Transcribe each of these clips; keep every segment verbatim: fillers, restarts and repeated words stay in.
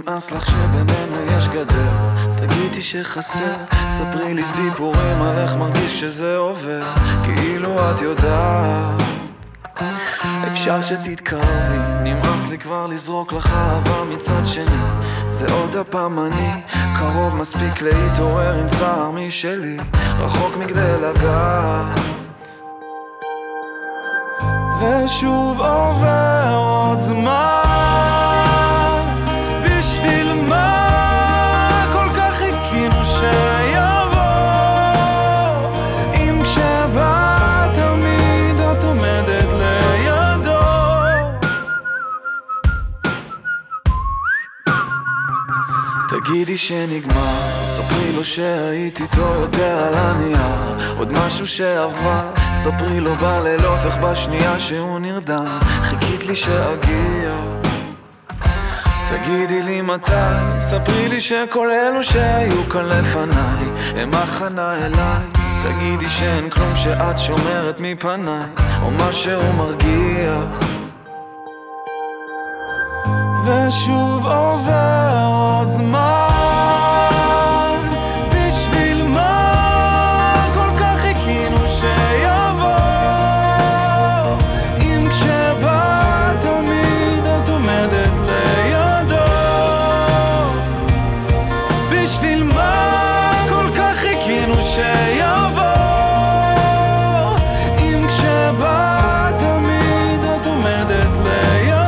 נמאס לך שבינינו יש גדר, תגידי שחסר, ספרי לי סיפורים על איך מרגיש שזה עובר, כאילו את יודעת. אפשר שתתקרבי, נמאס לי כבר לזרוק לך אהבה מצד שני, זה עוד הפעם אני, קרוב מספיק להתעורר עם צער משלי, רחוק מכדי לגעת. ושוב עובר עוד זמן, בשביל מה כל כך חיכינו שיבוא, אם כשבא תמיד את עומדת לידו. תגידי שנגמר, ספרי לו שהייתי איתו יותר על הנייר, עוד משהו שעבר, ספרי לו בלילות איך בשנייה שהוא נרדם חיכית לי שאגיע. תגידי לי מתי, ספרי לי שכל אלו שהיו כאן לפניי הם הכנה אליי, תגידי שאין כלום שאת שומרת מפניי או משהו מרגיע. ושוב עובר עוד זמן, בשביל מה כל כך חיכינו שיבוא, אם כשבא תמיד את עומדת לידו. בשביל מה כל כך חיכינו שיבוא, אם כשבא תמיד את עומדת לידו.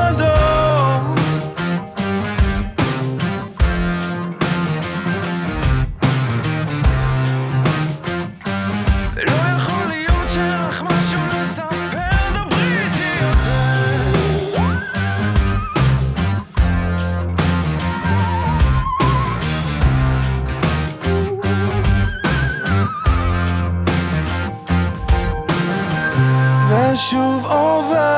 ושוב עובר